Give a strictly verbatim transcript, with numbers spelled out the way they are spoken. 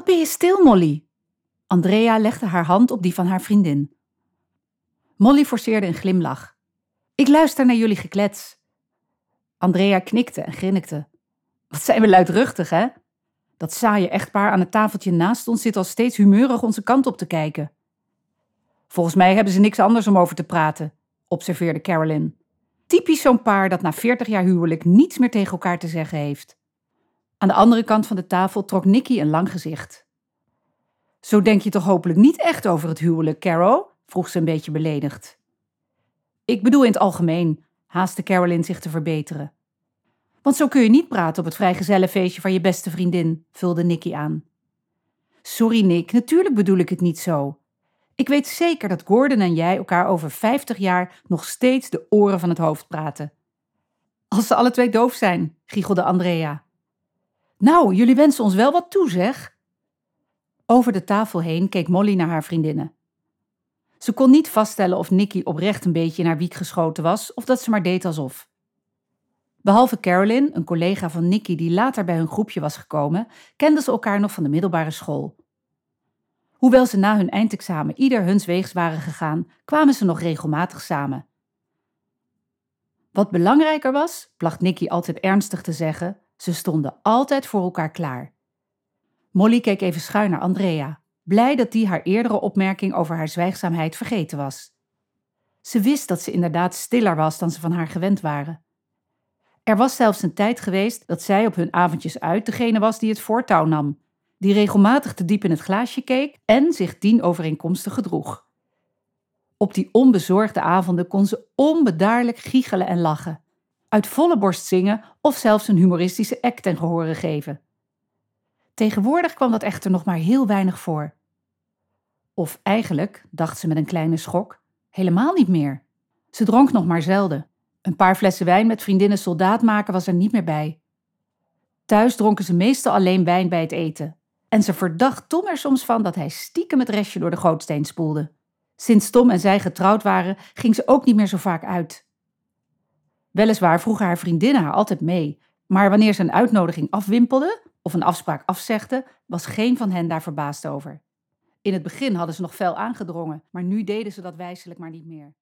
Wat ben je stil, Molly? Andrea legde haar hand op die van haar vriendin. Molly forceerde een glimlach. Ik luister naar jullie geklets. Andrea knikte en grinnikte. Wat zijn we luidruchtig, hè? Dat saaie echtpaar aan het tafeltje naast ons zit al steeds humeurig onze kant op te kijken. Volgens mij hebben ze niks anders om over te praten, observeerde Carolyn. Typisch zo'n paar dat na veertig jaar huwelijk niets meer tegen elkaar te zeggen heeft. Aan de andere kant van de tafel trok Nicky een lang gezicht. Zo denk je toch hopelijk niet echt over het huwelijk, Carol? Vroeg ze een beetje beledigd. Ik bedoel in het algemeen, haastte Carolyn zich te verbeteren. Want zo kun je niet praten op het vrijgezellenfeestje van je beste vriendin, vulde Nicky aan. Sorry Nick, natuurlijk bedoel ik het niet zo. Ik weet zeker dat Gordon en jij elkaar over vijftig jaar nog steeds de oren van het hoofd praten. Als ze alle twee doof zijn, giechelde Andrea. Nou, jullie wensen ons wel wat toe, zeg. Over de tafel heen keek Molly naar haar vriendinnen. Ze kon niet vaststellen of Nicky oprecht een beetje in haar wiek geschoten was of dat ze maar deed alsof. Behalve Carolyn, een collega van Nicky die later bij hun groepje was gekomen, kenden ze elkaar nog van de middelbare school. Hoewel ze na hun eindexamen ieder huns weegs waren gegaan, kwamen ze nog regelmatig samen. Wat belangrijker was, placht Nicky altijd ernstig te zeggen, ze stonden altijd voor elkaar klaar. Molly keek even schuin naar Andrea, blij dat die haar eerdere opmerking over haar zwijgzaamheid vergeten was. Ze wist dat ze inderdaad stiller was dan ze van haar gewend waren. Er was zelfs een tijd geweest dat zij op hun avondjes uit degene was die het voortouw nam, die regelmatig te diep in het glaasje keek en zich dienovereenkomstig gedroeg. Op die onbezorgde avonden kon ze onbedaarlijk giechelen en lachen, uit volle borst zingen of zelfs een humoristische act ten gehore geven. Tegenwoordig kwam dat echter nog maar heel weinig voor. Of eigenlijk, dacht ze met een kleine schok, helemaal niet meer. Ze dronk nog maar zelden. Een paar flessen wijn met vriendinnen soldaat maken was er niet meer bij. Thuis dronken ze meestal alleen wijn bij het eten. En ze verdacht Tom er soms van dat hij stiekem het restje door de gootsteen spoelde. Sinds Tom en zij getrouwd waren, ging ze ook niet meer zo vaak uit. Weliswaar vroegen haar vriendinnen haar altijd mee, maar wanneer ze een uitnodiging afwimpelde of een afspraak afzegde, was geen van hen daar verbaasd over. In het begin hadden ze nog fel aangedrongen, maar nu deden ze dat wijselijk maar niet meer.